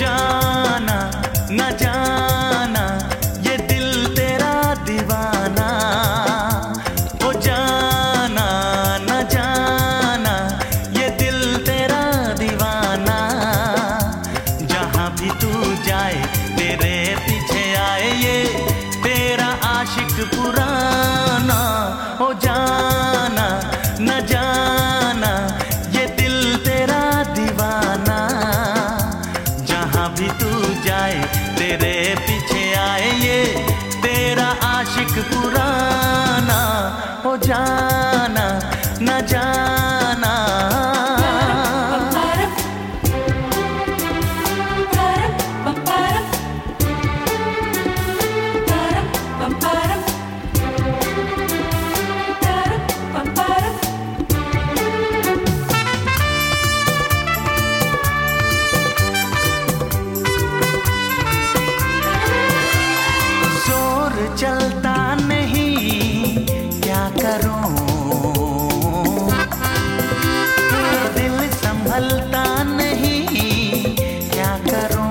जाना न जाना ये दिल तेरा दीवाना, ओ जाना न जाना ये दिल तेरा दीवाना। जहाँ भी तू जाए तेरे पीछे आए ये तेरा आशिक पुराना, ओ जाना न जाना ये दिल तेरा दीवाना। जहाँ भी तू जाए तेरे पीछे आए ये तेरा आशिक पुराना, ओ जाना न जाना। चलता नहीं क्या करूं, दिल संभलता नहीं क्या करूं।